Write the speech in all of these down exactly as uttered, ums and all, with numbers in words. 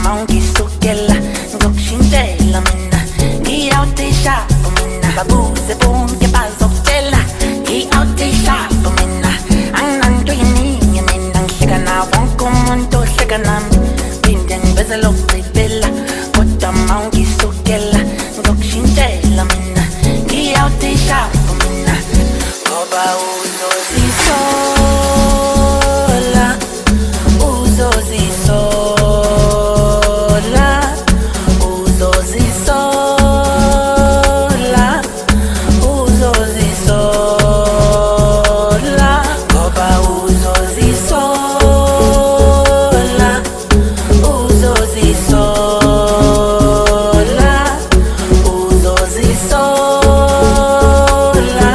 ungisukela ngizokushintshela mina ngiyawutishapo mina babuze bonke bazokutshela ngiyawutishapo mina anginanto yiningi mina ngihleka nawo wonke umuntu ohleka nami phinde ngibeze lokugqibela kodwa ma ungisukela ngizokushintshela mina ngiyawutishapo mina ngoba uzozisola uzozisola uzozisola uzozisola ngoba uzozisola uzozisola uzozisola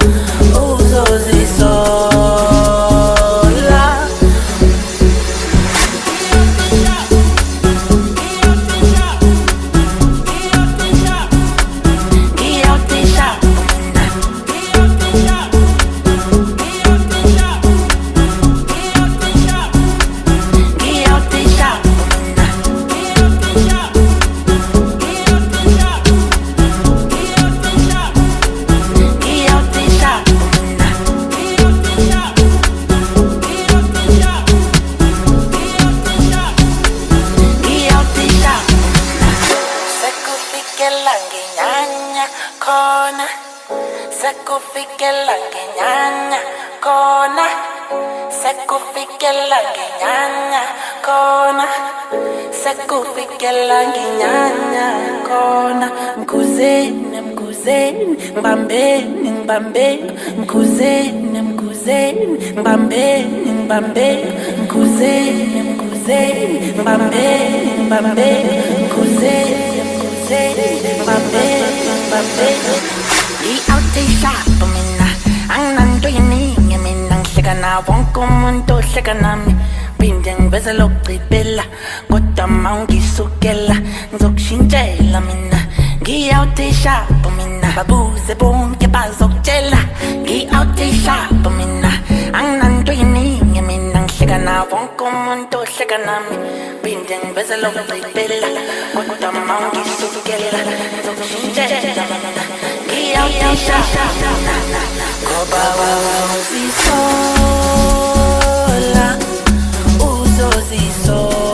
uzozisola Sekufikela nginyanya khona Sekufikela nginyanya khona Sekufikela nginyanya khona Sekufikela nginyanya khona Mkhuzeni mkhuzeni ngibambeni ngibambeni Mkhuzeni mkhuzeni ngibambeni ngibambeni Mkhuzeni mkhuzeni ngibambeni ngibambeni Mkhuzeni ngiyawutishapo mina anginanto yiningi mina ngihleka nawo wonke umuntu ohleka nami phinde ngibeze lokugqibela kodwa ma ungisukela ngizokushintshela mina ngiyawutishapo mina babuze bonke bazokutshela ngiyawutishapo mina anginanto yiningi mina ngihleka nawo wonke umuntu ohleka nami phinde ngibeze lokugqibela kodwa ma ungisukela ngizokushintshela mina ngiyawutishapo ngoba uzozisola uzozisola